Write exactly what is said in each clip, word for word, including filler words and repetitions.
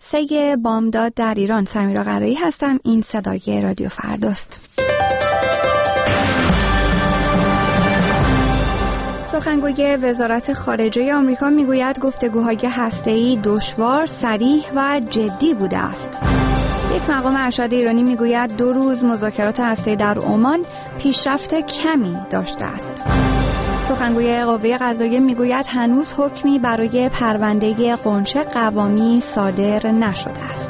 سه بامداد در ایران. سمیرا قرایی هستم. این صدای رادیو فرداست. سخنگوی وزارت خارجه آمریکا میگوید گفتگوهای هسته‌ای دشوار، صریح و جدی بوده است. یک مقام ارشد ایرانی میگوید دو روز مذاکرات هسته‌ای در عمان پیشرفت کمی داشته است. سخنگوی قوه قضاییه میگوید هنوز حکمی برای پرونده غنچه قوامی صادر نشده است.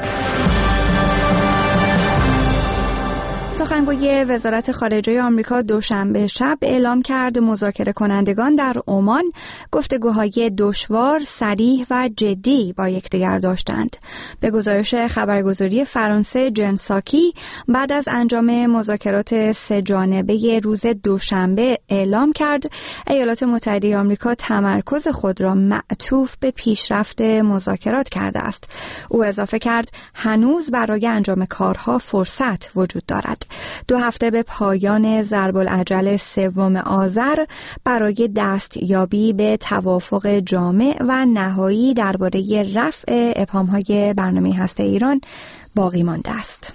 سخنگوی وزارت خارجه آمریکا دوشنبه شب اعلام کرد مذاکره کنندگان در عمان گفتگوهای دشوار، صریح و جدی با یکدیگر داشتند. به گزارش خبرگزاری فرانسه جنساکی، بعد از انجام مذاکرات سه جانبه روز دوشنبه اعلام کرد ایالات متحده آمریکا تمرکز خود را معطوف به پیشرفت مذاکرات کرده است. او اضافه کرد هنوز برای انجام کارها فرصت وجود دارد. دو هفته به پایان ضرب العجل سوم آذر برای دستیابی به توافق جامع و نهایی درباره رفع ابهام‌های برنامه هسته‌ای ایران باقی مانده است.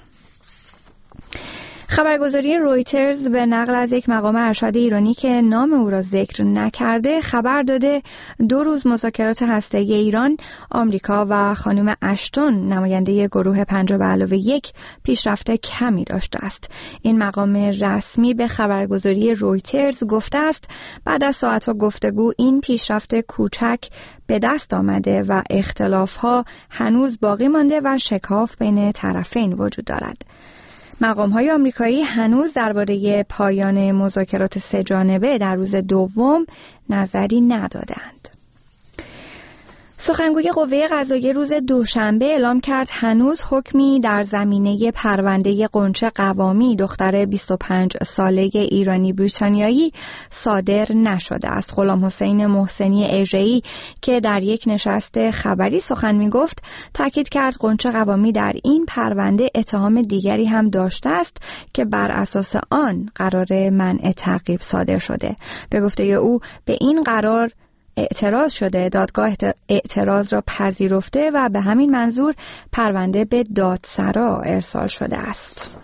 خبرگزاری رویترز به نقل از یک مقام ارشد ایرانی که نام او را ذکر نکرده خبر داده دو روز مذاکرات هسته‌ای ایران، آمریکا و خانم اشتون نماینده گروه پنج به علاوه یک پیشرفت کمی داشته است. این مقام رسمی به خبرگزاری رویترز گفته است بعد از ساعت‌ها گفتگو این پیشرفت کوچک به دست آمده و اختلاف‌ها هنوز باقی مانده و شکاف بین طرفین وجود دارد. مقام‌های آمریکایی هنوز درباره پایان مذاکرات سه جانبه در روز دوم نظری ندادند. سخنگوی قوه قضاییه روز دوشنبه اعلام کرد هنوز حکمی در زمینه پرونده غنچه قوامی دختر بیست و پنج ساله ایرانی بریتانیایی صادر نشده است. غلام حسین محسنی اژه‌ای که در یک نشست خبری سخن می‌گفت تاکید کرد غنچه قوامی در این پرونده اتهام دیگری هم داشته است که بر اساس آن قرار منع تعقیب صادر شده. به گفته او به این قرار اعتراض شده، دادگاه اعتراض را پذیرفته و به همین منظور پرونده به دادسرا ارسال شده است.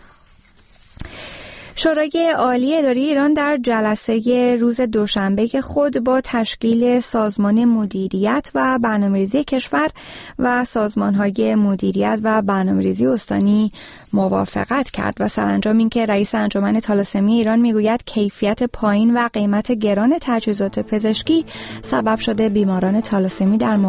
شورای عالی اداری ایران در جلسه روز دوشنبه خود با تشکیل سازمان مدیریت و برنامه‌ریزی کشور و سازمان‌های مدیریت و برنامه‌ریزی استانی موافقت کرد و سرانجام اینکه رئیس انجمن تالاسمی ایران میگوید کیفیت پایین و قیمت گران تجهیزات پزشکی سبب شده بیماران تالاسمی در